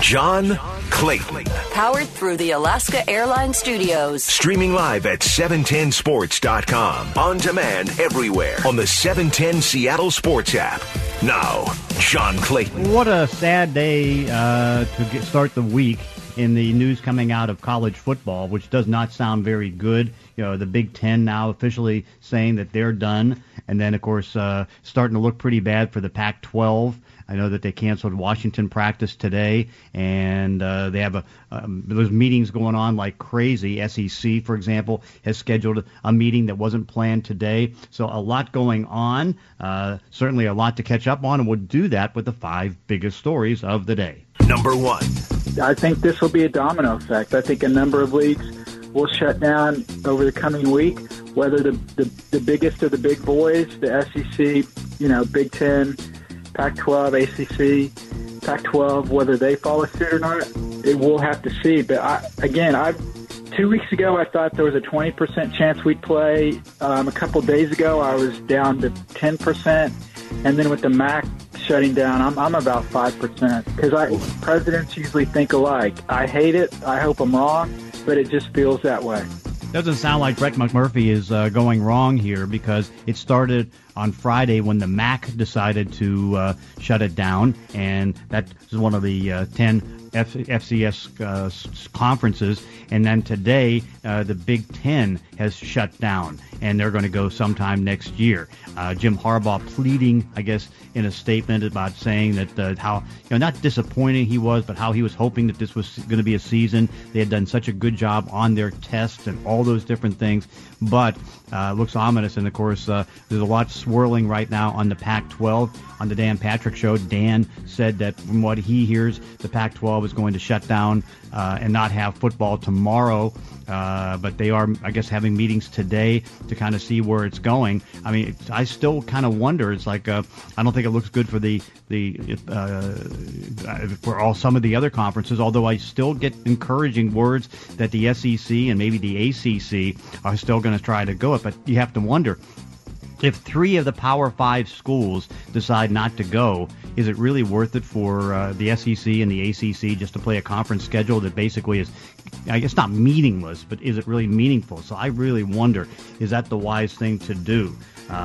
John Clayton. Powered through the Alaska Airlines Studios. Streaming live at 710sports.com. On demand everywhere on the 710 Seattle Sports app. Now, John Clayton. What a sad day to start the week in the news coming out of college football, which does not sound very good. You know, the Big Ten now officially saying that they're done. And then, of course, starting to look pretty bad for the Pac-12. I know that they canceled Washington practice today, and they have those meetings going on like crazy. SEC, for example, has scheduled a meeting that wasn't planned today. So a lot going on, certainly a lot to catch up on, and we'll do that with the 5 biggest stories of the day. Number 1. I think this will be a domino effect. I think a number of leagues will shut down over the coming week, whether the biggest of the big boys, the SEC, Big Ten, Pac-12, ACC, Pac-12, whether they follow suit or not, we'll have to see. But 2 weeks ago, I thought there was a 20% chance we'd play. A couple days ago, I was down to 10%. And then with the MAC shutting down, I'm about 5% because presidents usually think alike. I hate it. I hope I'm wrong, but it just feels that way. Doesn't sound like Brett McMurphy is going wrong here, because it started on Friday when the MAC decided to shut it down, and that is one of the 10 FCS conferences. And then today, the Big Ten has shut down, and they're going to go sometime next year. Jim Harbaugh pleading, I guess, in a statement about saying that how not disappointing he was, but how he was hoping that this was going to be a season. They had done such a good job on their tests and all those different things, but looks ominous. And of course, there's a lot swirling right now on the Pac-12. On the Dan Patrick Show, Dan said that from what he hears, the Pac-12 is going to shut down and not have football tomorrow. But they are, I guess, having meetings today to kind of see where it's going. I mean, I still kind of wonder. It's like I don't think it looks good for for some of the other conferences. Although I still get encouraging words that the SEC and maybe the ACC are still going to try to go it. But you have to wonder, if 3 of the Power 5 schools decide not to go, is it really worth it for the SEC and the ACC just to play a conference schedule that basically is, I guess, not meaningless, but is it really meaningful? So I really wonder, is that the wise thing to do?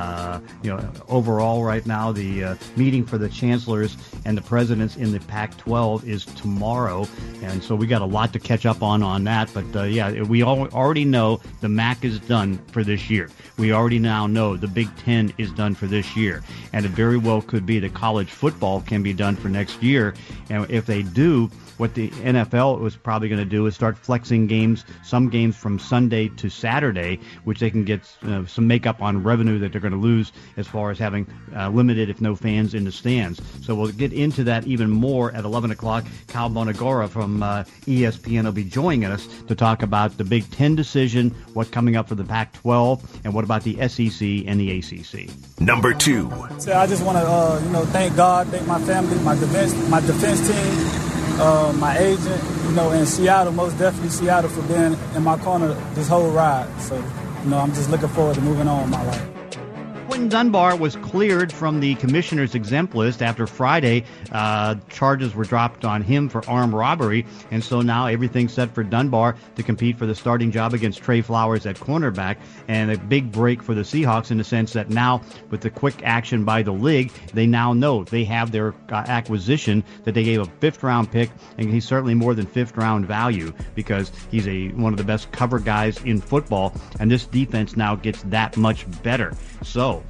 Overall right now, the meeting for the chancellors and the presidents in the Pac-12 is tomorrow, and so we got a lot to catch up on that. But we already know the MAC is done for this year. We already now know the Big Ten is done for this year, and it very well could be that college football can be done for next year. And if they do, what the NFL was probably going to do is start flexing some games from Sunday to Saturday, which they can get some makeup on revenue that they're going to lose as far as having limited, if no fans, in the stands. So we'll get into that even more at 11 o'clock. Kyle Bonagora from ESPN will be joining us to talk about the Big Ten decision, what's coming up for the Pac-12, and what about the SEC and the ACC. Number 2. So I just want to, thank God, thank my family, my defense team, my agent, in Seattle, most definitely Seattle, for being in my corner this whole ride. So, I'm just looking forward to moving on in my life. Quinton Dunbar was cleared from the commissioner's exempt list after Friday. Charges were dropped on him for armed robbery, and so now everything's set for Dunbar to compete for the starting job against Trey Flowers at cornerback, and a big break for the Seahawks in the sense that now, with the quick action by the league, they now know they have their acquisition that they gave a 5th-round pick, and he's certainly more than 5th-round value because he's one of the best cover guys in football, and this defense now gets that much better. So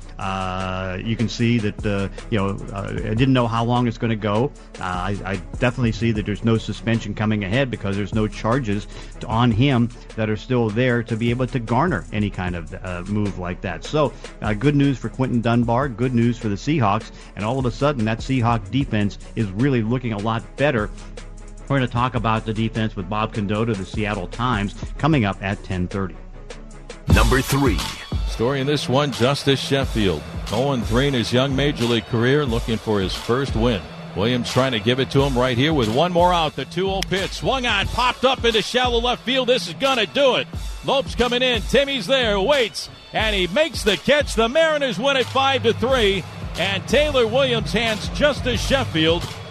you can see that, I didn't know how long it's going to go. I definitely see that there's no suspension coming ahead because there's no charges on him that are still there to be able to garner any kind of move like that. So good news for Quinton Dunbar, good news for the Seahawks, and all of a sudden that Seahawks defense is really looking a lot better. We're going to talk about the defense with Bob Condotta of the Seattle Times coming up at 10:30. Number 3. Story in this one, Justice Sheffield. 0-3 in his young major league career, looking for his first win. Williams trying to give it to him right here with one more out. The 2-0 pitch swung on, popped up into shallow left field. This is going to do it. Lopes coming in. Timmy's there, waits, and he makes the catch. The Mariners win it 5-3, and Taylor Williams hands Justice Sheffield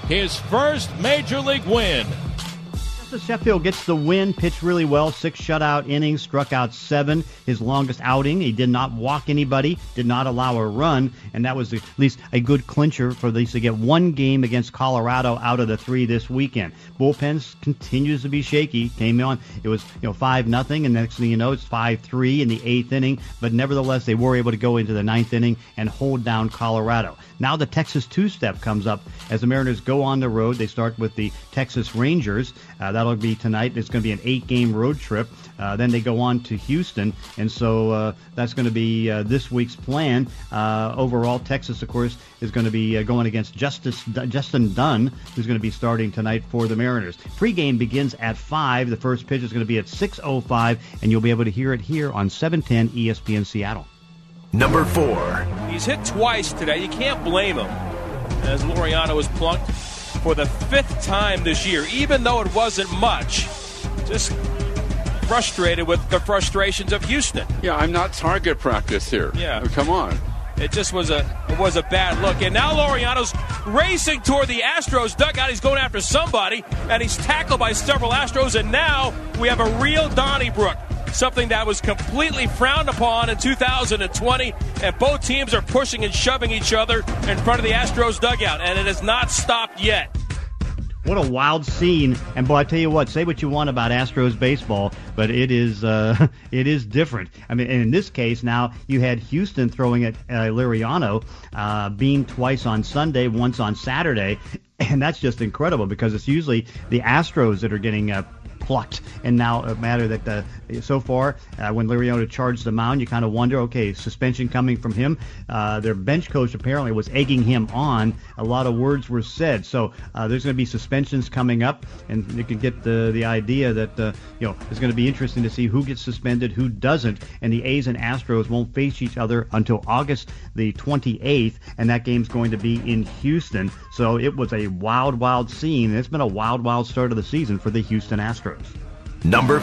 his first Major League win. Justice Sheffield gets the win, pitched really well, 6 shutout innings, struck out 7, his longest outing. He did not walk anybody, did not allow a run, and that was at least a good clincher for these to get one game against Colorado out of the 3 this weekend. Bullpen continues to be shaky. Came on, it was 5-0, and next thing you know, it's 5-3 in the 8th inning, but nevertheless, they were able to go into the 9th inning and hold down Colorado. Now the Texas two-step comes up as the Mariners go on the road. They start with the Texas Rangers. That'll be tonight. It's going to be an 8-game road trip. Then they go on to Houston, and so that's going to be this week's plan. Overall, Texas, of course, is going to be going against Justin Dunn, who's going to be starting tonight for the Mariners. Pre-game begins at 5. The first pitch is going to be at 6:05, and you'll be able to hear it here on 710 ESPN Seattle. Number 4. He's hit twice today. You can't blame him, as Laureano was plunked for the 5th time this year, even though it wasn't much. Just frustrated with the frustrations of Houston. Yeah, I'm not target practice here. Yeah. Come on. It just was a bad look. And now Laureano's racing toward the Astros dugout. He's going after somebody, and he's tackled by several Astros, and now we have a real Donnybrook. Something that was completely frowned upon in 2020, and both teams are pushing and shoving each other in front of the Astros dugout, and it has not stopped yet. What a wild scene. And boy, I tell you what, say what you want about Astros baseball, but it is different. I mean, and in this case, now you had Houston throwing at Laureano, beamed twice on Sunday, once on Saturday, and that's just incredible because it's usually the Astros that are getting plucked. And now a matter that so far, when Laureano charged the mound, you kind of wonder, okay, suspension coming from him. Their bench coach apparently was egging him on. A lot of words were said. So there's going to be suspensions coming up, and you can get the idea that it's going to be interesting to see who gets suspended, who doesn't. And the A's and Astros won't face each other until August the 28th, and that game's going to be in Houston. So it was a wild scene. It's been a wild start of the season for the Houston Astros. Number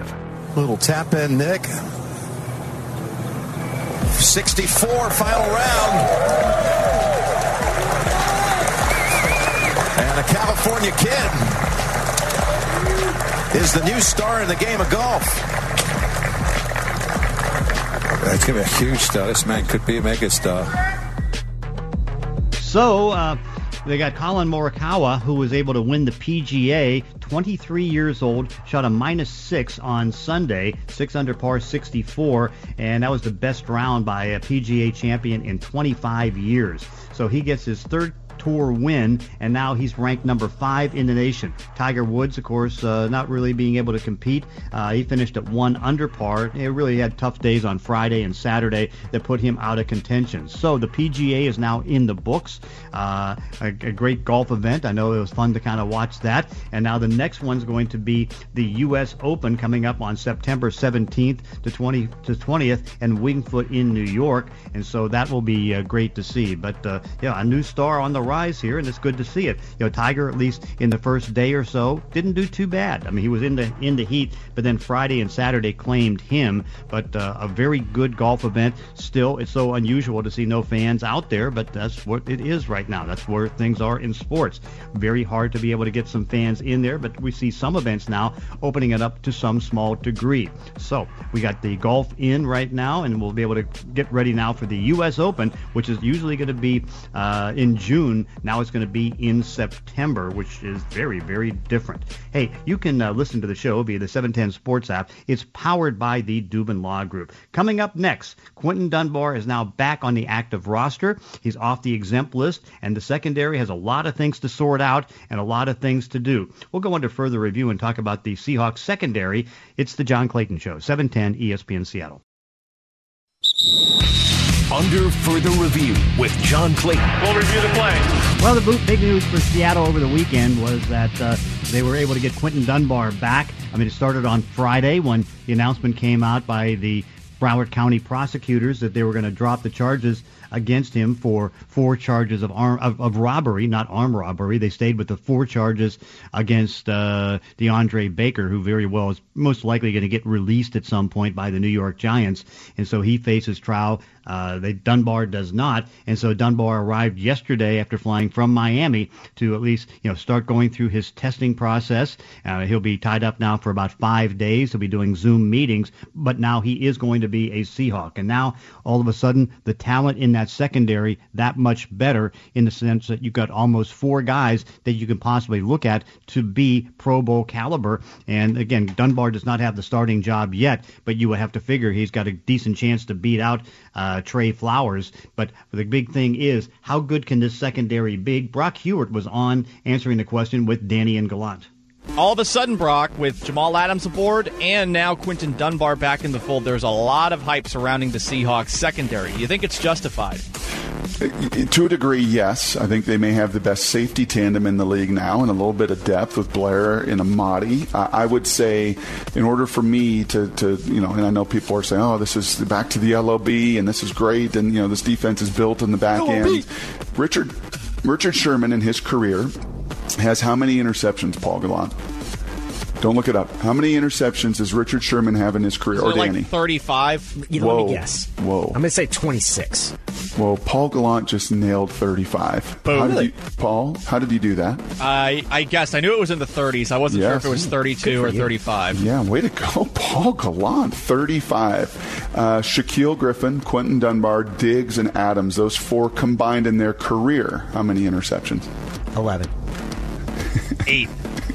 5. Little tap in, Nick. 64, final round. And a California kid is the new star in the game of golf. That's going to be a huge star. This man could be a megastar. So, they got Colin Morikawa, who was able to win the PGA, 23 years old, shot a -6 on Sunday, 6 under par 64, and that was the best round by a PGA champion in 25 years. So he gets his 3rd Tour win, and now he's ranked number 5 in the nation. Tiger Woods, of course, not really being able to compete. He finished at 1 under par. He really had tough days on Friday and Saturday that put him out of contention. So the PGA is now in the books. A great golf event. I know it was fun to kind of watch that. And now the next one's going to be the U.S. Open coming up on September 17th to 20th in Wingfoot in New York. And so that will be great to see. But a new star on the rise here, and it's good to see it. Tiger, at least in the first day or so, didn't do too bad. I mean, he was in the heat, but then Friday and Saturday claimed him. But a very good golf event. Still, it's so unusual to see no fans out there, but that's what it is right now. That's where things are in sports. Very hard to be able to get some fans in there, but we see some events now opening it up to some small degree. So we got the golf in right now, and we'll be able to get ready now for the U.S. Open, which is usually going to be in June. Now it's going to be in September, which is very, very different. Hey, you can listen to the show via the 710 Sports app. It's powered by the Dubin Law Group. Coming up next, Quinton Dunbar is now back on the active roster. He's off the exempt list, and the secondary has a lot of things to sort out and a lot of things to do. We'll go into further review and talk about the Seahawks secondary. It's the John Clayton Show, 710 ESPN Seattle. Under further review with John Clayton. We'll review the play. Well, the big news for Seattle over the weekend was that they were able to get Quinton Dunbar back. I mean, it started on Friday when the announcement came out by the Broward County prosecutors that they were going to drop the charges against him for 4 charges of robbery, not armed robbery. They stayed with the 4 charges against DeAndre Baker, who very well is most likely going to get released at some point by the New York Giants. And so he faces trial Dunbar does not, and so Dunbar arrived yesterday after flying from Miami to at least start going through his testing process. He'll be tied up now for about 5 days. He'll be doing Zoom meetings, but now he is going to be a Seahawk. And now all of a sudden the talent in that secondary that much better, in the sense that you've got almost 4 guys that you can possibly look at to be Pro Bowl caliber. And again, Dunbar does not have the starting job yet, but you would have to figure he's got a decent chance to beat out Trey Flowers. But the big thing is, how good can this secondary be? Brock Hewitt was on answering the question with Danny and Gallant. All of a sudden, Brock, with Jamal Adams aboard and now Quinton Dunbar back in the fold, there's a lot of hype surrounding the Seahawks secondary. You think it's justified? To a degree, yes. I think they may have the best safety tandem in the league now, and a little bit of depth with Blair and Amadi. I would say, in order for me to and I know people are saying, oh, this is back to the LOB, and this is great, and this defense is built in the back end. Richard Sherman in his career has how many interceptions, Paul Gallant? Don't look it up. How many interceptions does Richard Sherman have in his career, or Danny? Like 35. Whoa. Let me guess. Whoa. I'm going to say 26. Well, Paul Gallant just nailed 35. Boom. Paul, how did you do that? I guessed. I knew it was in the 30s. I wasn't sure if it was 32 or 35. Yeah, way to go, Paul Gallant, 35. Shaquille Griffin, Quinton Dunbar, Diggs, and Adams, those 4 combined in their career, how many interceptions? 11. 8.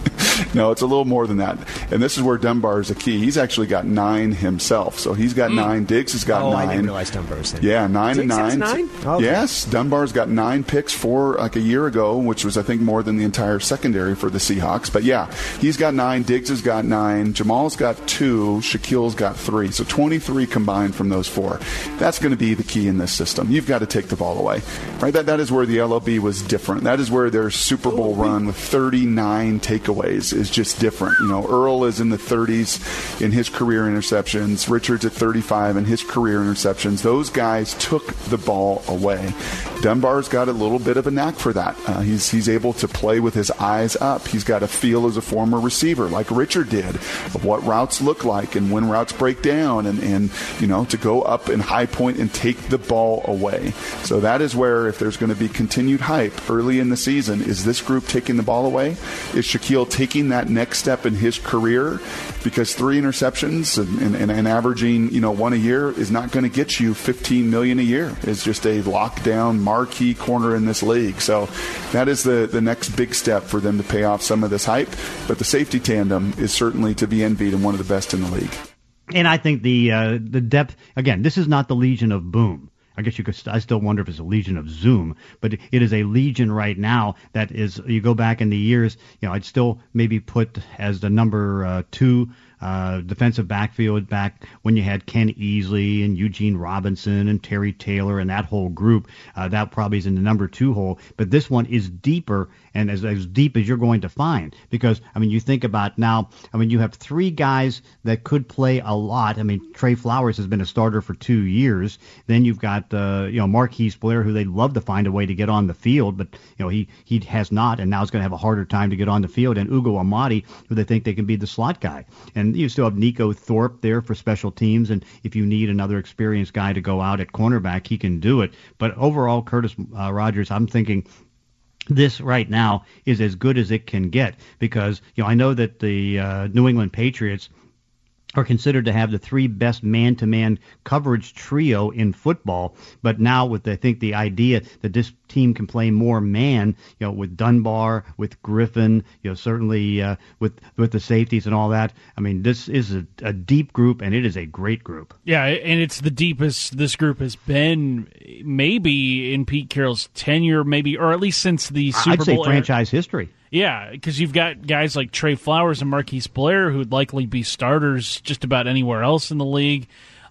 No, it's a little more than that. And this is where Dunbar is a key. He's actually got 9 himself. So he's got 9. Diggs has got 9. I didn't realize Dunbar was in. Yeah, 9 Diggs and 9. Has 9? Okay. Yes, Dunbar's got 9 picks for like a year ago, which was, I think, more than the entire secondary for the Seahawks. But yeah, he's got 9. Diggs has got 9. Jamal's got 2. Shaquille's got 3. So 23 combined from those 4. That's going to be the key in this system. You've got to take the ball away. Right? That is where the LOB was different. That is where their Super Bowl run with 39 takeaways is just different. Earl is in the 30s in his career interceptions. Richard's at 35 in his career interceptions. Those guys took the ball away. Dunbar's got a little bit of a knack for that. He's able to play with his eyes up. He's got a feel as a former receiver, like Richard did, of what routes look like and when routes break down, and to go up and high point and take the ball away. So that is where, if there's going to be continued hype early in the season, is this group taking the ball away? Is Shaquille taking that next step in his career? Because 3 interceptions and averaging 1 a year is not going to get you $15 million a year. It's just a lockdown marquee corner in this league. So that is the next big step for them to pay off some of this hype. But the safety tandem is certainly to be envied and one of the best in the league. And I think the depth, again, this is not the Legion of Boom. I guess I still wonder if it's a Legion of Zoom, but it is a Legion right now that is, you go back in the years, I'd still maybe put as the number 2 defensive backfield back when you had Ken Easley and Eugene Robinson and Terry Taylor and that whole group. That probably is in the number 2 hole. But this one is deeper, and as deep as you're going to find. Because, you think about now, you have 3 guys that could play a lot. Trey Flowers has been a starter for 2 years. Then you've got, Marquise Blair, who they'd love to find a way to get on the field, but, he has not, and now is going to have a harder time to get on the field. And Ugo Amadi, who they think they can be the slot guy. And you still have Nico Thorpe there for special teams, and if you need another experienced guy to go out at cornerback, he can do it. But overall, Curtis Rogers, I'm thinking this right now is as good as it can get, because I know that the New England Patriots are considered to have the 3 best man-to-man coverage trio in football. But now with, I think, the idea that this team can play more man, with Dunbar, with Griffin, certainly with the safeties and all that. This is a deep group, and it is a great group. Yeah, and it's the deepest this group has been maybe in Pete Carroll's tenure, maybe, or at least since the Super Bowl. I'd say franchise history. Yeah, because you've got guys like Trey Flowers and Marquise Blair who would likely be starters just about anywhere else in the league.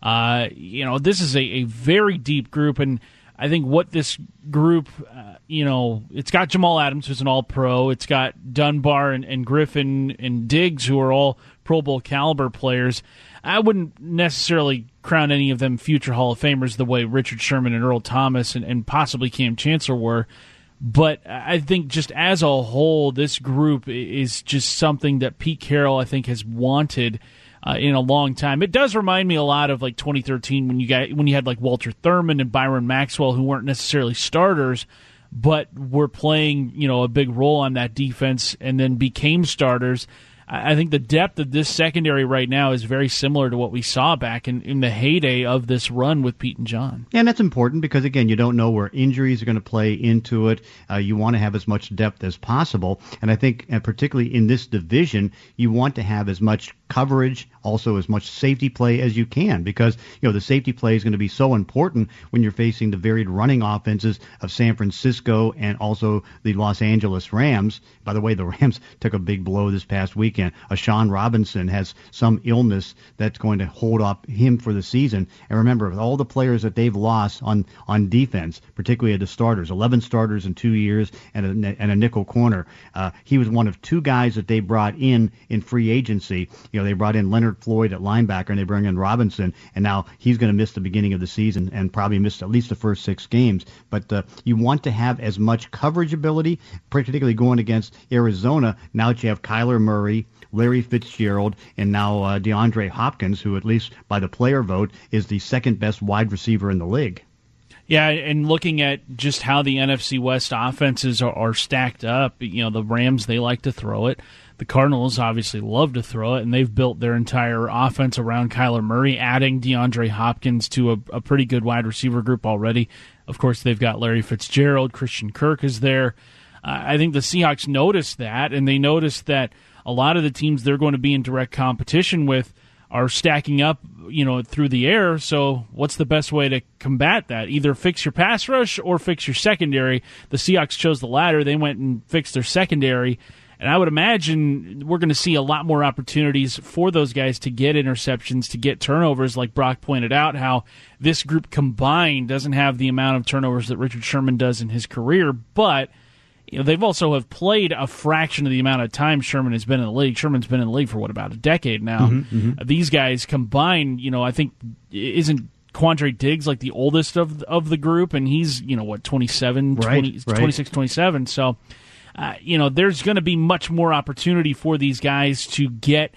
This is a very deep group, and I think what this group, it's got Jamal Adams, who's an All-Pro. It's got Dunbar and Griffin and Diggs, who are all Pro Bowl caliber players. I wouldn't necessarily crown any of them future Hall of Famers the way Richard Sherman and Earl Thomas and possibly Cam Chancellor were. But I think just as a whole, this group is just something that Pete Carroll, I think, has wanted in a long time. It does remind me a lot of like 2013 when you had like Walter Thurman and Byron Maxwell, who weren't necessarily starters, but were playing, a big role on that defense and then became starters. I think the depth of this secondary right now is very similar to what we saw back in the heyday of this run with Pete and John. And that's important because, again, you don't know where injuries are going to play into it. You want to have as much depth as possible. And I think, particularly in this division, you want to have as much coverage, also as much safety play as you can, because the safety play is going to be so important when you're facing the varied running offenses of San Francisco and also the Los Angeles Rams. By the way, the Rams took a big blow this past weekend. Ashawn Robinson has some illness that's going to hold up him for the season. And remember, with all the players that they've lost on defense, particularly the starters, 11 starters in 2 years and a nickel corner, he was one of two guys that they brought in free agency. They brought in Leonard Floyd at linebacker, and they bring in Robinson, and now he's going to miss the beginning of the season and probably miss at least the first 6 games. But you want to have as much coverage ability, particularly going against Arizona, now that you have Kyler Murray, Larry Fitzgerald, and now DeAndre Hopkins, who at least by the player vote is the second best wide receiver in the league. Yeah, and looking at just how the NFC West offenses are stacked up, the Rams, they like to throw it. The Cardinals obviously love to throw it, and they've built their entire offense around Kyler Murray, adding DeAndre Hopkins to a pretty good wide receiver group already. Of course, they've got Larry Fitzgerald, Christian Kirk is there. I think the Seahawks noticed that, and they noticed that a lot of the teams they're going to be in direct competition with are stacking up, through the air. So what's the best way to combat that? Either fix your pass rush or fix your secondary. The Seahawks chose the latter. They went and fixed their secondary. And I would imagine we're going to see a lot more opportunities for those guys to get interceptions, to get turnovers, like Brock pointed out, how this group combined doesn't have the amount of turnovers that Richard Sherman does in his career, but they've also have played a fraction of the amount of time Sherman has been in the league. Sherman's been in the league for, about a decade now. Mm-hmm. These guys combined, I think, isn't Quandre Diggs like the oldest of the group, and he's, 27, right, 26, 27, so... there's going to be much more opportunity for these guys to get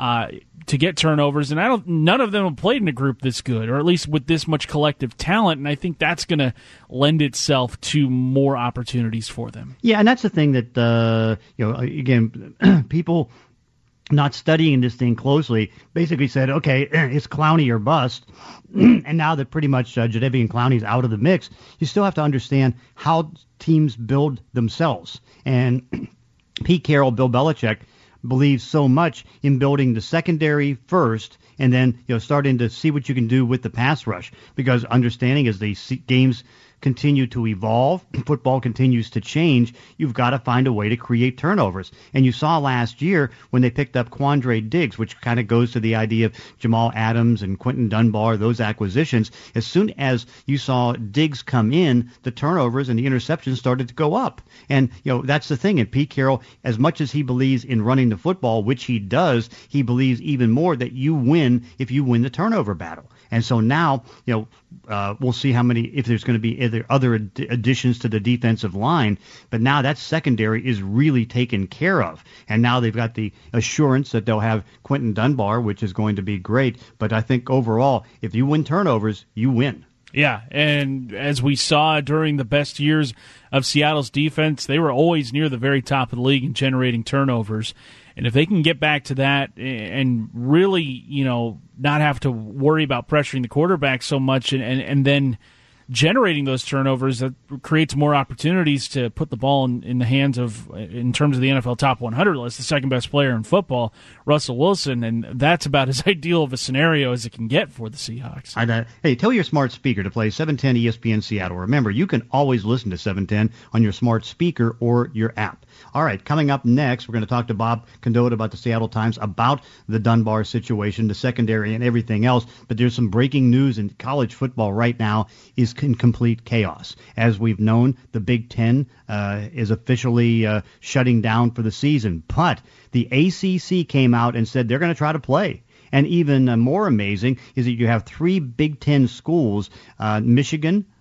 turnovers, and none of them have played in a group this good, or at least with this much collective talent. And I think that's going to lend itself to more opportunities for them. Yeah, and that's the thing that again, people not studying this thing closely basically said, okay, it's Clowney or bust. And now that pretty much Jadeveon Clowney's out of the mix, you still have to understand how teams build themselves. And Pete Carroll, Bill Belichick, believes so much in building the secondary first and then starting to see what you can do with the pass rush, because understanding as the games continue to evolve, football continues to change, you've got to find a way to create turnovers. And you saw last year when they picked up Quandre Diggs, which kind of goes to the idea of Jamal Adams and Quinton Dunbar, those acquisitions. As soon as you saw Diggs come in, the turnovers and the interceptions started to go up. And, that's the thing. And Pete Carroll, as much as he believes in running the football, which he does, he believes even more that you win if you win the turnover battle. And so now, we'll see if there's going to be other additions to the defensive line. But now that secondary is really taken care of. And now they've got the assurance that they'll have Quinton Dunbar, which is going to be great. But I think overall, if you win turnovers, you win. Yeah, and as we saw during the best years of Seattle's defense, they were always near the very top of the league in generating turnovers. And if they can get back to that and really, not have to worry about pressuring the quarterback so much and then generating those turnovers, that creates more opportunities to put the ball in the hands of, in terms of the NFL top 100 list, the second best player in football, Russell Wilson, and that's about as ideal of a scenario as it can get for the Seahawks. Hey, tell your smart speaker to play 710 ESPN Seattle. Remember, you can always listen to 710 on your smart speaker or your app. All right, coming up next, we're going to talk to Bob Condotta about the Seattle Times, about the Dunbar situation, the secondary, and everything else. But there's some breaking news in college football right now is in complete chaos. As we've known, the Big Ten is officially shutting down for the season. But the ACC came out and said they're going to try to play. And even more amazing is that you have three Big Ten schools, Michigan,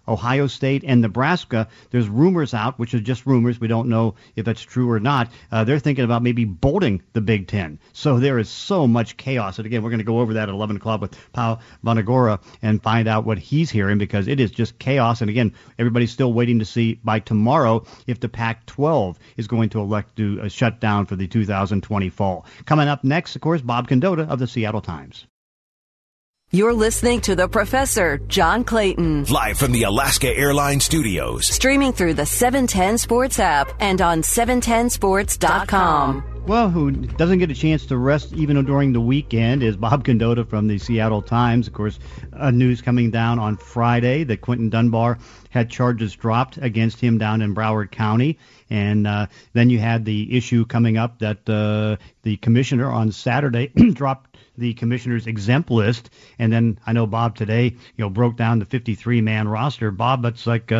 Ohio State, and Nebraska. There's rumors out, which are just rumors. We don't know if that's true or not. They're thinking about maybe bolting the Big Ten. So there is so much chaos. And again, we're going to go over that at 11 o'clock with Pau Bonagora and find out what he's hearing, because it is just chaos. And again, everybody's still waiting to see by tomorrow if the Pac-12 is going to elect to shut down for the 2020 fall. Coming up next, of course, Bob Condotta of the Seattle Times. You're listening to The Professor, John Clayton. Live from the Alaska Airlines Studios. Streaming through the 710 Sports app and on 710sports.com. Well, who doesn't get a chance to rest even during the weekend is Bob Condotta from the Seattle Times. Of course, news coming down on Friday that Quinton Dunbar had charges dropped against him down in Broward County. And then you had the issue coming up that the commissioner on Saturday dropped the commissioner's exempt list. And then I know Bob today, broke down the 53-man roster. Bob, that's like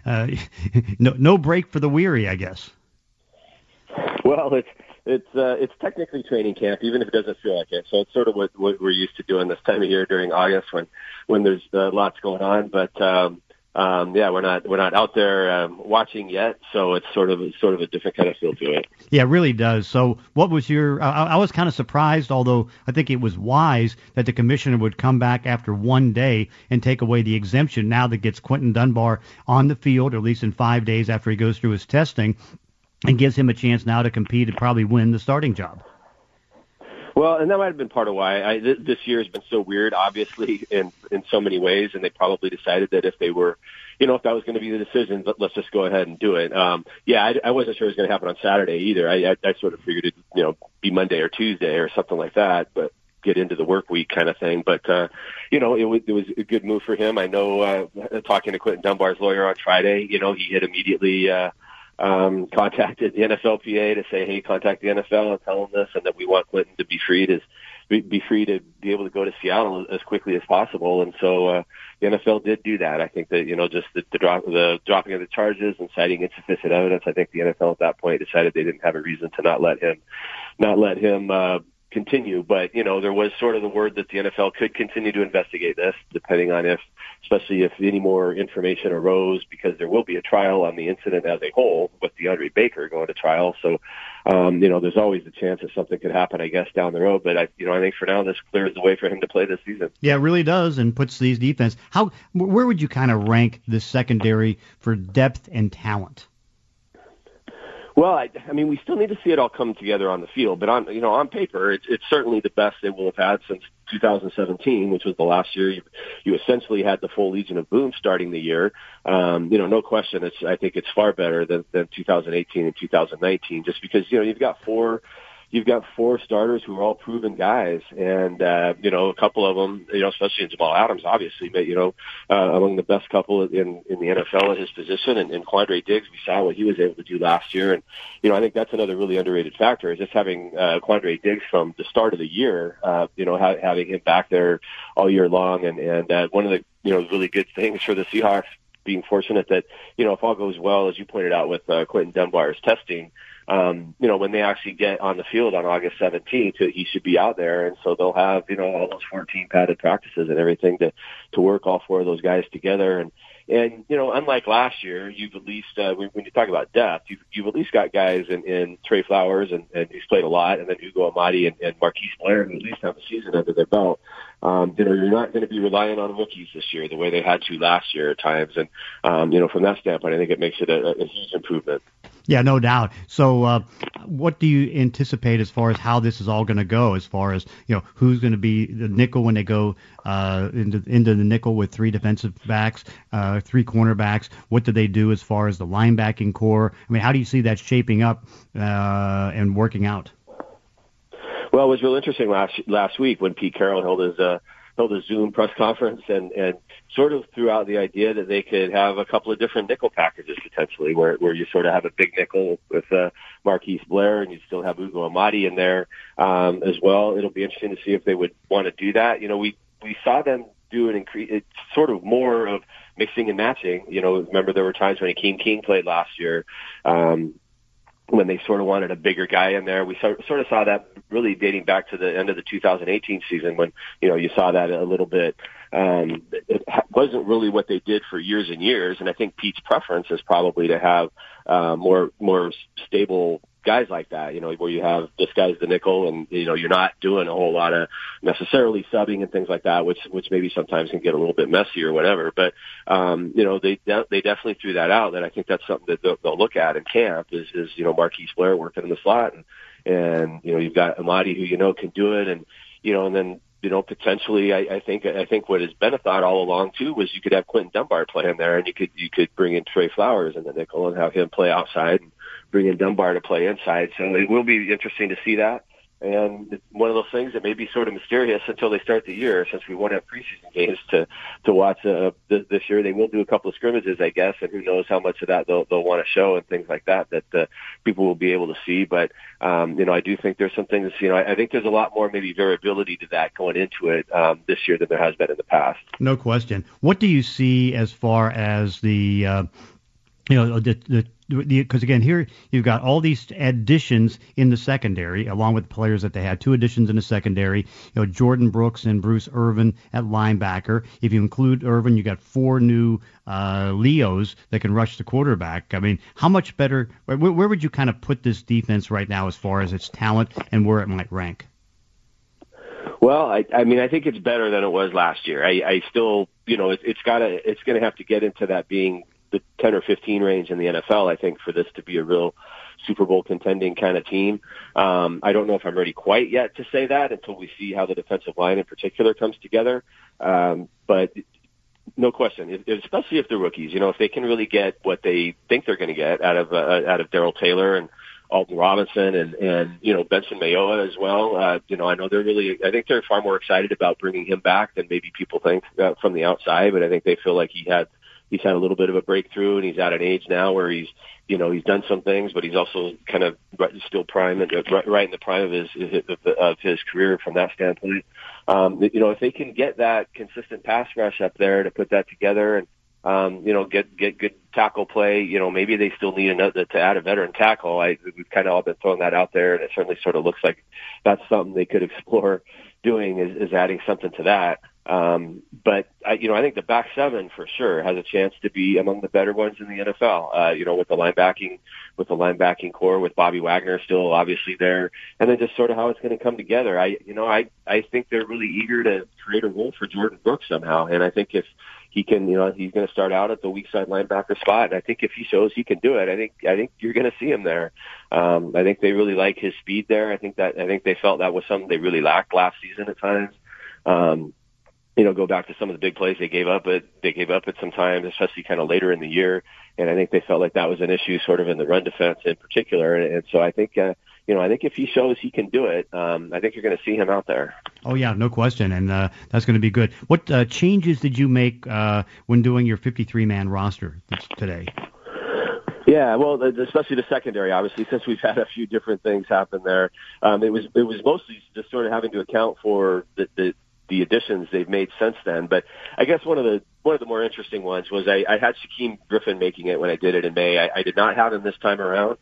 no break for the weary, I guess. Well, it's technically training camp, even if it doesn't feel like it. So it's sort of what we're used to doing this time of year during August when there's lots going on. But we're not out there watching yet, so it's sort of a different kind of feel to it. Yeah, it really does. So what was I was kind of surprised, although I think it was wise that the commissioner would come back after one day and take away the exemption now that gets Quinton Dunbar on the field, or at least in 5 days after he goes through his testing, and gives him a chance now to compete and probably win the starting job. Well, and that might have been part of why this year has been so weird, obviously, in so many ways, and they probably decided that if they were, if that was going to be the decision, let's just go ahead and do it. I wasn't sure it was going to happen on Saturday either. I sort of figured it'd, be Monday or Tuesday or something like that, but get into the work week kind of thing. But, it was a good move for him. I know, talking to Quinton Dunbar's lawyer on Friday, he had immediately, contacted the NFLPA to say, hey, contact the NFL and tell them this, and that we want Quinton to be free to be able to go to Seattle as quickly as possible. And so the NFL did do that. I think that just the dropping of the charges and citing insufficient evidence. I think the NFL at that point decided they didn't have a reason to not let him continue. But there was sort of the word that the NFL could continue to investigate this, depending on especially if any more information arose, because there will be a trial on the incident as a whole with DeAndre Baker going to trial. So, there's always the chance that something could happen, I guess, down the road. But I think for now this clears the way for him to play this season. Yeah, it really does, and puts these defense. Where would you kind of rank the secondary for depth and talent? Well, I mean, we still need to see it all come together on the field, but on paper, it's certainly the best they will have had since 2017, which was the last year you essentially had the full Legion of Boom starting the year. No question. I think it's far better than 2018 and 2019, just because you've got four starters who are all proven guys, and a couple of them, especially in Jamal Adams, obviously, but among the best couple in the NFL at his position, and Quandre Diggs, we saw what he was able to do last year, and I think that's another really underrated factor, is just having Quandre Diggs from the start of the year, having him back there all year long, and one of the really good things for the Seahawks, being fortunate that if all goes well, as you pointed out with Quinton Dunbar's testing. When they actually get on the field on August 17th, he should be out there. And so they'll have, all those 14 padded practices and everything to work all four of those guys together. And unlike last year, you've at least, when you talk about depth, you've at least got guys in Trey Flowers and who's played a lot, and then Ugo Amadi and Marquise Blair, who at least have a season under their belt. You're not going to be relying on rookies this year the way they had to last year at times. And, from that standpoint, I think it makes it a huge improvement. Yeah, no doubt. So what do you anticipate as far as how this is all going to go, as far as, who's going to be the nickel when they go into the nickel with three defensive backs, three cornerbacks? What do they do as far as the linebacking core? I mean, how do you see that shaping up and working out? Well, it was real interesting last week when Pete Carroll held a Zoom press conference and sort of threw out the idea that they could have a couple of different nickel packages potentially, where you sort of have a big nickel with Marquise Blair, and you still have Ugo Amadi in there as well. It'll be interesting to see if they would want to do that. We saw them do it's sort of more of mixing and matching. Remember there were times when Akeem King played last year. when they sort of wanted a bigger guy in there. We sort of saw that really dating back to the end of the 2018 season when, you saw that a little bit. It wasn't really what they did for years and years. And I think Pete's preference is probably to have more stable guys like that, where you have this guy's the nickel and, you're not doing a whole lot of necessarily subbing and things like that, which maybe sometimes can get a little bit messy or whatever. But, they definitely threw that out. And I think that's something that they'll look at in camp is Marquise Blair working in the slot. And you've got Amadi who, can do it. And, and then, potentially I think what has been a thought all along too was you could have Quentin Dunbar play in there and you could bring in Trey Flowers in the nickel and have him play outside and bring in Dunbar to play inside. So it will be interesting to see that. And it's one of those things that may be sort of mysterious until they start the year, since we won't have preseason games to watch this year. They will do a couple of scrimmages, I guess, and who knows how much of that they'll want to show and things like that people will be able to see. But, I do think there's some things, I think there's a lot more maybe variability to that going into it this year than there has been in the past. No question. What do you see as far as because again, here you've got all these additions in the secondary, along with the players that they had. 2 additions in the secondary. Jordan Brooks and Bruce Irvin at linebacker. If you include Irvin, you got 4 new Leos that can rush the quarterback. I mean, how much better? Where would you kind of put this defense right now as far as its talent and where it might rank? Well, I mean, I think it's better than it was last year. I still, it's going to have to get into that being the 10 or 15 range in the NFL, I think, for this to be a real Super Bowl contending kind of team. I don't know if I'm ready quite yet to say that until we see how the defensive line in particular comes together. But no question, especially if they're rookies, if they can really get what they think they're going to get out of Darrell Taylor and Alton Robinson and Benson Mayowa as well. I know I think they're far more excited about bringing him back than maybe people think from the outside, but I think they feel like he's had a little bit of a breakthrough, and he's at an age now where he's done some things, but he's also kind of still prime and right in the prime of his career from that standpoint. If they can get that consistent pass rush up there to put that together and, get good tackle play, maybe they still need to add a veteran tackle. We've kind of all been throwing that out there, and it certainly sort of looks like that's something they could explore doing is adding something to that. But I think the back 7 for sure has a chance to be among the better ones in the NFL, with the linebacking core, with Bobby Wagner still obviously there, and then just sort of how it's going to come together. I think they're really eager to create a role for Jordan Brooks somehow. And I think if he can, he's going to start out at the weak side linebacker spot. And I think if he shows he can do it, I think you're going to see him there. I think they really like his speed there. I think they felt that was something they really lacked last season at times. Go back to some of the big plays they gave up at some time, especially kind of later in the year. And I think they felt like that was an issue sort of in the run defense in particular. And so I think, I think if he shows he can do it, I think you're going to see him out there. Oh, yeah, no question. And that's going to be good. What changes did you make when doing your 53-man roster today? Yeah, well, especially the secondary, obviously, since we've had a few different things happen there. It was mostly just sort of having to account for the additions they've made since then. But I guess one of the more interesting ones was I had Shaquem Griffin making it when I did it in May. I did not have him this time around.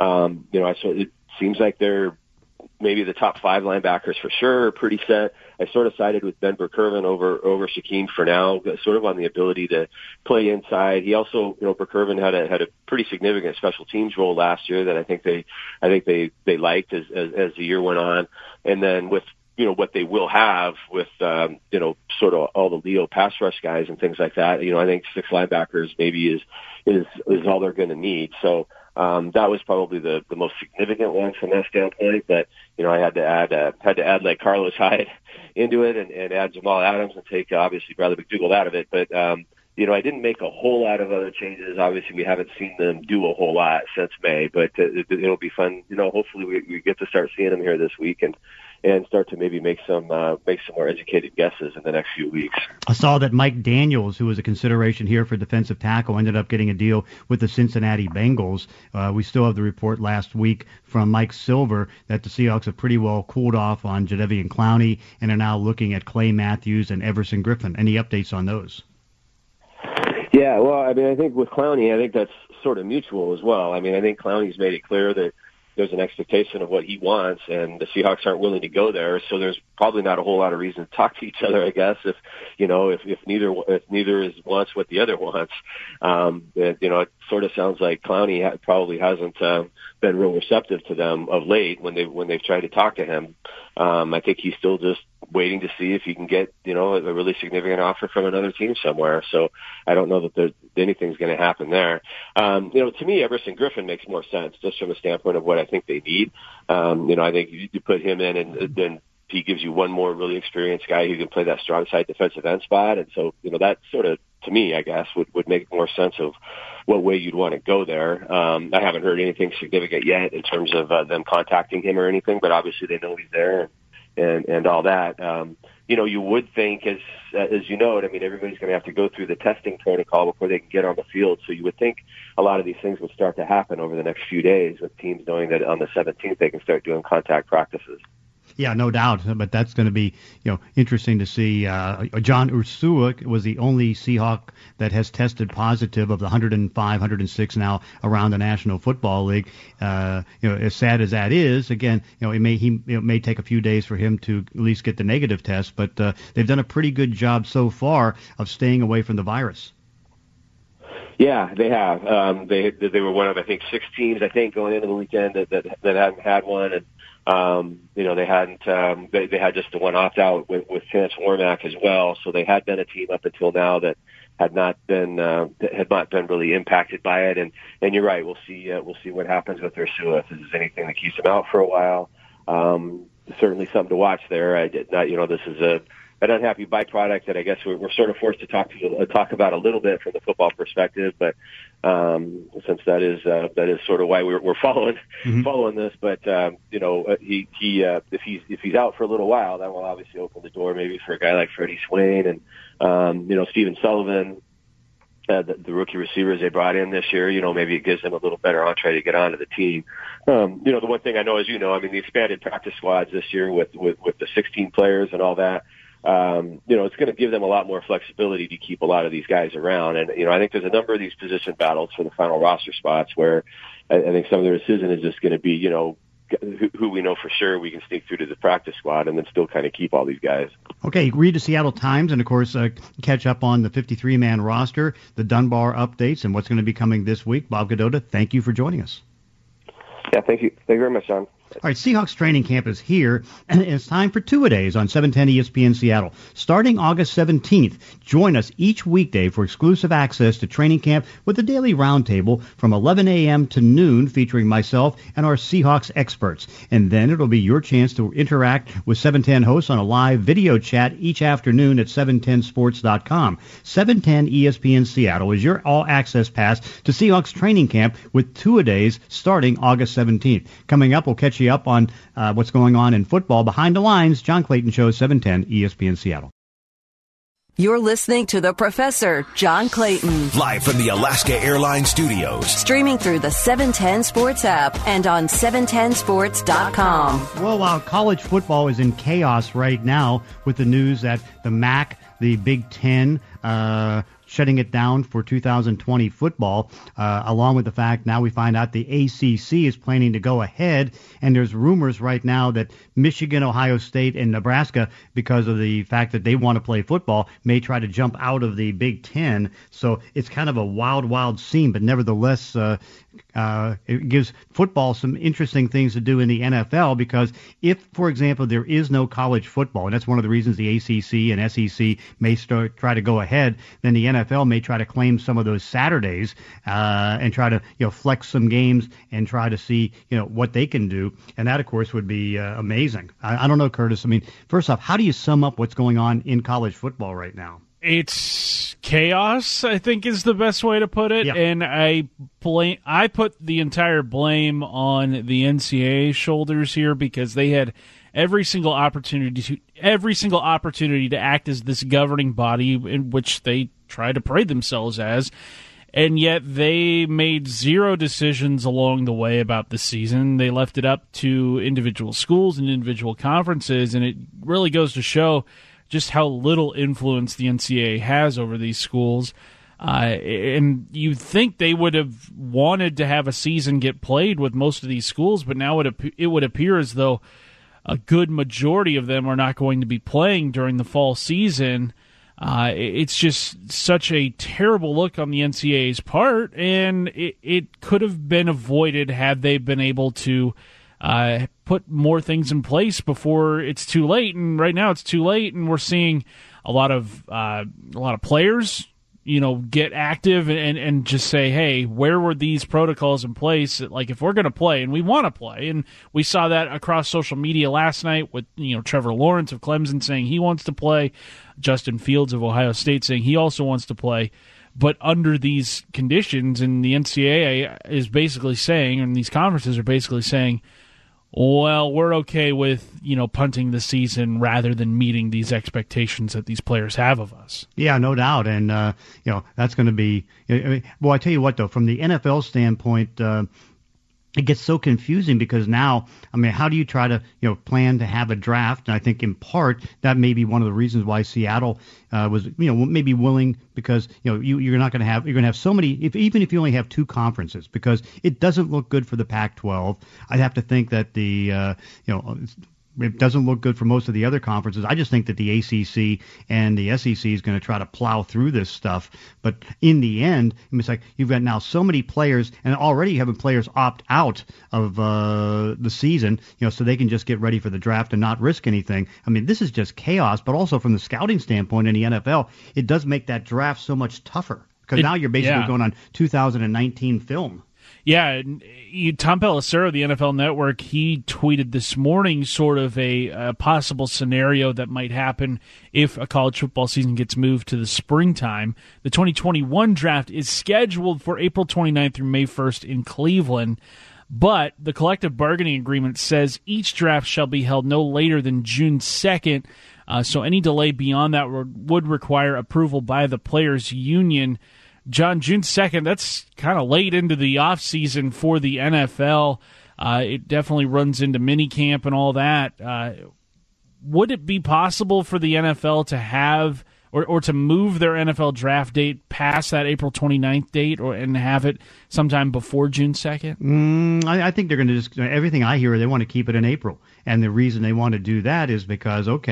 It seems like they're maybe the top 5 linebackers for sure are pretty set. I sort of sided with Ben Burkervin over Shaquem for now, sort of on the ability to play inside. He also, Burkervin had a pretty significant special teams role last year that I think they liked as the year went on. And then with what they will have with, sort of all the Leo pass rush guys and things like that. I think 6 linebackers maybe is all they're going to need. So, that was probably the most significant one from that standpoint. But, I had to add like Carlos Hyde into it and add Jamal Adams and take obviously Bradley McDougald out of it. But, I didn't make a whole lot of other changes. Obviously, we haven't seen them do a whole lot since May, but it'll be fun. Hopefully we get to start seeing them here this week and start to maybe make some more educated guesses in the next few weeks. I saw that Mike Daniels, who was a consideration here for defensive tackle, ended up getting a deal with the Cincinnati Bengals. We still have the report last week from Mike Silver that the Seahawks have pretty well cooled off on Jadeveon Clowney and are now looking at Clay Matthews and Everson Griffin. Any updates on those? Yeah, well, I mean, I think with Clowney, I think that's sort of mutual as well. I mean, I think Clowney's made it clear that there's an expectation of what he wants, and the Seahawks aren't willing to go there. So there's probably not a whole lot of reason to talk to each other, I guess, if neither wants what the other wants. It sort of sounds like Clowney probably hasn't been real receptive to them of late when they've tried to talk to him. I think he's still just waiting to see if he can get, a really significant offer from another team somewhere. So I don't know that anything's going to happen there. To me, Everson Griffin makes more sense just from a standpoint of what I think they need. I think you put him in and then he gives you one more really experienced guy who can play that strong side defensive end spot. And so, that sort of, to me, I guess, would make more sense of what way you'd want to go there. I haven't heard anything significant yet in terms of them contacting him or anything, but obviously they know he's there and all that. You would think, as you know, I mean, everybody's going to have to go through the testing protocol before they can get on the field. So you would think a lot of these things would start to happen over the next few days with teams knowing that on the 17th they can start doing contact practices. Yeah, no doubt. But that's going to be, interesting to see. John Ursua was the only Seahawk that has tested positive of the 105, 106 now around the National Football League. As sad as that is, again, it may take a few days for him to at least get the negative test. But they've done a pretty good job so far of staying away from the virus. Yeah, they have. They were one of, I think, 6 teams, going into the weekend that hadn't had one. And they hadn't. They had just the one opt out with Chance Warmack as well. So they had been a team up until now that had not been really impacted by it. And you're right. We'll see what happens with Ursua. If this is anything that keeps him out for a while, certainly something to watch there. This is an unhappy byproduct that I guess we're sort of forced to talk about a little bit from the football perspective, but since that is sort of why we're following this. But if he's out for a little while, that will obviously open the door maybe for a guy like Freddie Swain and Stephen Sullivan, the rookie receivers they brought in this year. Maybe it gives them a little better entree to get onto the team. The one thing I know, as the expanded practice squads this year with the 16 players and all that. It's going to give them a lot more flexibility to keep a lot of these guys around. And, I think there's a number of these position battles for the final roster spots where I think some of the decision is just going to be, who we know for sure we can sneak through to the practice squad and then still kind of keep all these guys. Okay, read the Seattle Times and, of course, catch up on the 53-man roster, the Dunbar updates, and what's going to be coming this week. Bob Godota, thank you for joining us. Yeah, thank you. Thank you very much, John. All right, Seahawks training camp is here, and it's time for two-a-days on 710 ESPN Seattle. Starting August 17th, join us each weekday for exclusive access to training camp with a daily roundtable from 11 a.m. to noon featuring myself and our Seahawks experts. And then it'll be your chance to interact with 710 hosts on a live video chat each afternoon at 710sports.com. 710 ESPN Seattle is your all-access pass to Seahawks training camp with two-a-days starting August 17th. Coming up, we'll catch you up on what's going on in football. Behind the Lines, John Clayton Show, 710 ESPN Seattle. You're listening to The Professor, John Clayton. Live from the Alaska Airlines Studios. Streaming through the 710 Sports app and on 710sports.com. Well, while college football is in chaos right now with the news that the MAC, the Big Ten, shutting it down for 2020 football, along with the fact now we find out the ACC is planning to go ahead, and there's rumors right now that Michigan, Ohio State, and Nebraska, because of the fact that they want to play football, may try to jump out of the Big Ten. So it's kind of a wild scene, but nevertheless, it gives football some interesting things to do in the NFL, because if, for example, there is no college football, and that's one of the reasons the ACC and SEC may try to go ahead, then the NFL may try to claim some of those Saturdays and try to flex some games and try to see what they can do, and that of course would be amazing. I don't know, Curtis. I mean, first off, how do you sum up what's going on in college football right now? It's chaos, I think, is the best way to put it. Yeah. And I put the entire blame on the NCAA shoulders here, because they had every single opportunity to act as this governing body in which they try to parade themselves as, and yet they made zero decisions along the way about the season. They left it up to individual schools and individual conferences, and it really goes to show just how little influence the NCAA has over these schools. And you'd think they would have wanted to have a season get played with most of these schools, but now it would appear as though a good majority of them are not going to be playing during the fall season. It's just such a terrible look on the NCAA's part, and it could have been avoided had they been able to put more things in place before it's too late. And right now it's too late, and we're seeing a lot of players, get active and just say, hey, where were these protocols in place? Like, if we're going to play, and we want to play, and we saw that across social media last night with, Trevor Lawrence of Clemson saying he wants to play, Justin Fields of Ohio State saying he also wants to play. But under these conditions, and the NCAA is basically saying, and these conferences are basically saying, well, we're okay with, punting the season rather than meeting these expectations that these players have of us. Yeah, no doubt. And, that's going to be I tell you what, though, from the NFL standpoint, it gets so confusing because now, how do you try to, plan to have a draft? And I think in part that may be one of the reasons why Seattle was, maybe willing, because, you're not going to have so many, even if you only have two conferences, because it doesn't look good for the Pac-12. I'd have to think that it doesn't look good for most of the other conferences. I just think that the ACC and the SEC is going to try to plow through this stuff. But in the end, it's like you've got now so many players, and already having players opt out of the season, so they can just get ready for the draft and not risk anything. This is just chaos. But also from the scouting standpoint in the NFL, it does make that draft so much tougher because now you're basically going on 2019 film. Yeah, Tom Pelissero of the NFL Network, he tweeted this morning sort of a possible scenario that might happen if a college football season gets moved to the springtime. The 2021 draft is scheduled for April 29th through May 1st in Cleveland, but the collective bargaining agreement says each draft shall be held no later than June 2nd, so any delay beyond that would require approval by the players' union. John, June 2nd, that's kind of late into the offseason for the NFL. It definitely runs into minicamp and all that. Would it be possible for the NFL to have or to move their NFL draft date past that April 29th date and have it sometime before June 2nd? I think they're going to just – everything I hear, they want to keep it in April. And the reason they want to do that is because, you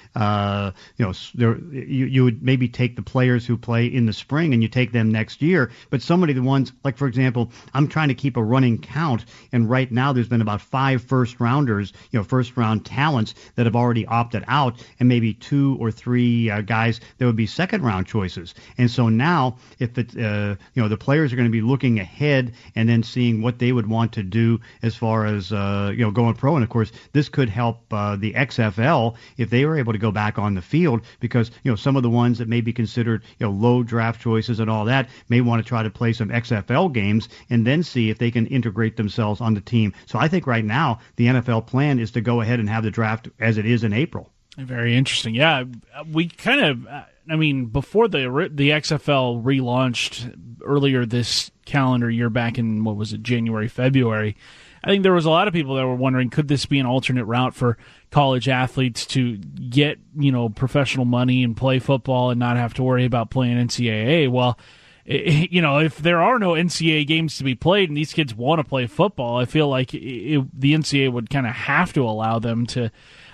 would maybe take the players who play in the spring and you take them next year. But so many of the ones, like, for example, I'm trying to keep a running count. And right now there's been about 5 first-rounders, first-round talents that have already opted out, and maybe 2 or 3 guys that would be second-round choices. And so now if the players are going to be looking ahead and then seeing what they would want to do as far as, going pro. And, of course, this could help the XFL if they were able to go back on the field, because some of the ones that may be considered low draft choices and all that may want to try to play some XFL games and then see if they can integrate themselves on the team. So I think right now the NFL plan is to go ahead and have the draft as it is in April. Very interesting. Yeah, we kind of before the XFL relaunched earlier this calendar year, back in January, February, I think there was a lot of people that were wondering, could this be an alternate route for college athletes to get, professional money and play football and not have to worry about playing NCAA? Well, if there are no NCAA games to be played and these kids want to play football, I feel like the NCAA would kind of have to allow them to,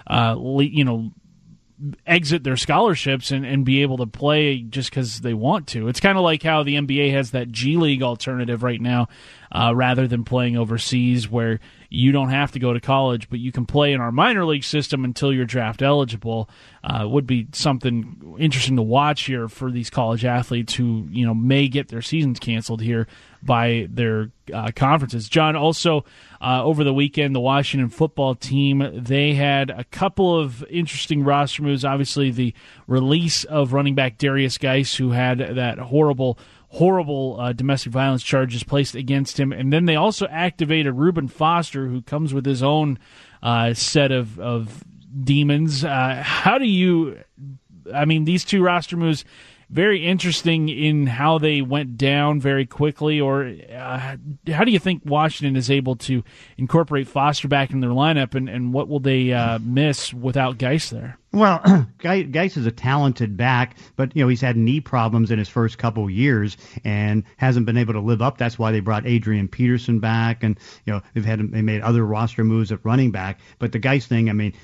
exit their scholarships and be able to play just because they want to. It's kind of like how the NBA has that G League alternative right now, rather than playing overseas, where you don't have to go to college, but you can play in our minor league system until you're draft eligible. Would be something interesting to watch here for these college athletes who, may get their seasons canceled here by their conferences. John, also over the weekend, the Washington football team, they had a couple of interesting roster moves. Obviously, the release of running back Darius Geis, who had that horrible domestic violence charges placed against him. And then they also activated Reuben Foster, who comes with his own set of demons. How do you – these two roster moves, very interesting in how they went down very quickly. Or how do you think Washington is able to incorporate Foster back in their lineup, and what will they miss without Geis there? Well, Geis is a talented back, but he's had knee problems in his first couple years and hasn't been able to live up. That's why they brought Adrian Peterson back, and they made other roster moves at running back. But the Geis thing, a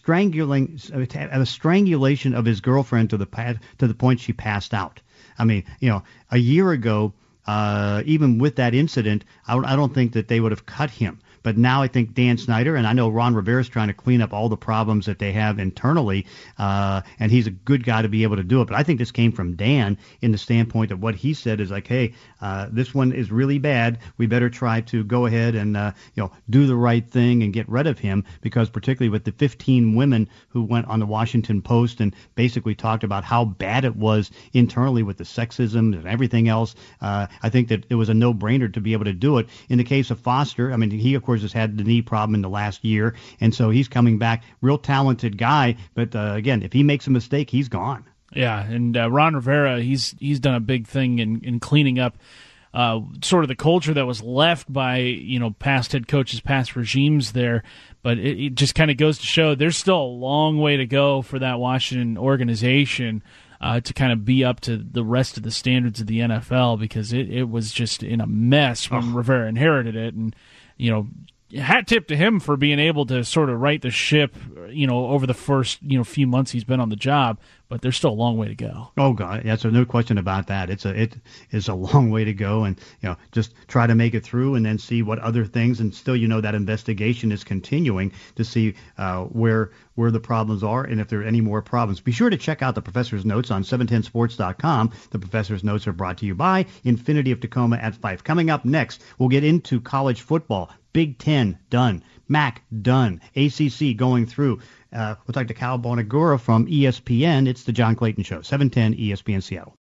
strangulation of his girlfriend to the point she passed out. A year ago, even with that incident, I don't think that they would have cut him. But now I think Dan Snyder, and I know Ron Rivera is trying to clean up all the problems that they have internally, and he's a good guy to be able to do it. But I think this came from Dan in the standpoint of what he said is like, hey, this one is really bad. We better try to go ahead and do the right thing and get rid of him, because particularly with the 15 women who went on the Washington Post and basically talked about how bad it was internally with the sexism and everything else, I think that it was a no-brainer to be able to do it. In the case of Foster, he, of course, has had the knee problem in the last year, and so he's coming back. Real talented guy, but again, if he makes a mistake, he's gone. Yeah, and Ron Rivera, he's done a big thing in cleaning up sort of the culture that was left by past head coaches, past regimes there. But it just kind of goes to show there's still a long way to go for that Washington organization to kind of be up to the rest of the standards of the NFL, because it was just in a mess when Rivera inherited it. And hat tip to him for being able to sort of right the ship, over the first, few months he's been on the job. But there's still a long way to go. Oh God, yeah, so no question about that. It is a long way to go, and just try to make it through, and then see what other things. And still, that investigation is continuing to see where the problems are, and if there are any more problems. Be sure to check out the Professor's Notes on 710sports.com. The Professor's Notes are brought to you by Infinity of Tacoma at Fife. Coming up next, we'll get into college football. Big Ten done. MAC done. ACC going through. We'll talk to Cal Bonagura from ESPN. It's the John Clayton Show, 710 ESPN Seattle.